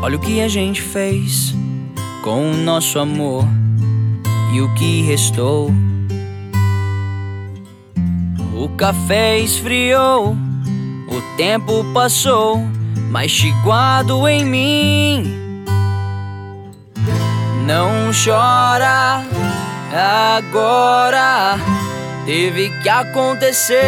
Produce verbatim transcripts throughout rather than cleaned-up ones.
Olha o que a gente fez com o nosso amor e o que restou. O café esfriou, o tempo passou, mas te guardo em mim. Não chora, agora teve que acontecer.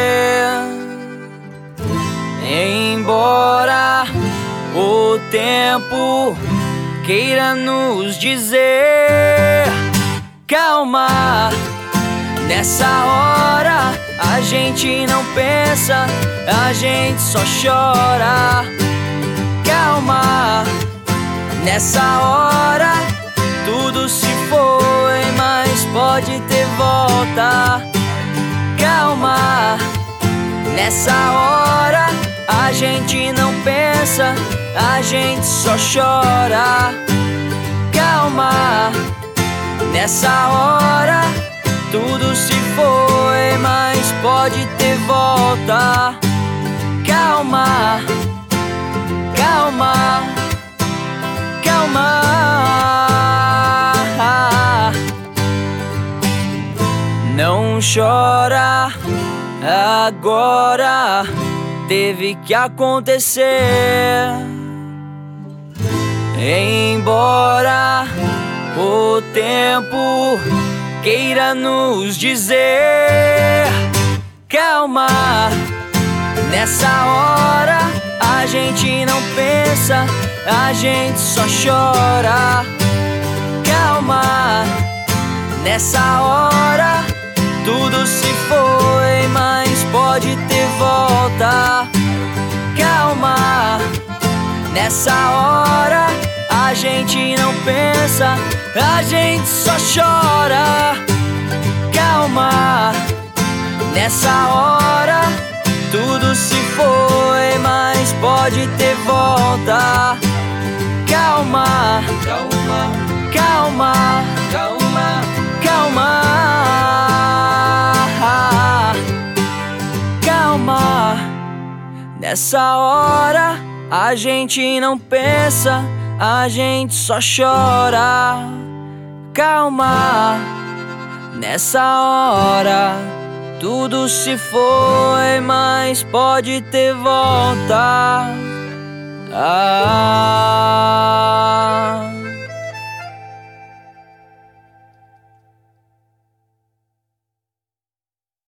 Embora o tempo queira nos dizer calma, nessa hora a gente não pensa, a gente só chora. Calma, nessa hora tudo se foi, mas pode ter volta. Calma, nessa hora a gente não pensa, a gente só chora. Calma, nessa hora tudo se foi, mas pode ter volta. Calma, calma, calma. Não chora, agora teve que acontecer. Embora o tempo queira nos dizer calma, nessa hora a gente não pensa, a gente só chora. Calma, nessa hora tudo se foi, mas pode ter volta. Calma, nessa hora a gente não pensa, a gente só chora. Calma, nessa hora tudo se foi, mas pode ter volta. Calma, calma, calma, calma, calma. Calma, nessa hora a gente não pensa, a gente só chora. Calma, nessa hora tudo se foi, mas pode ter volta. Ah.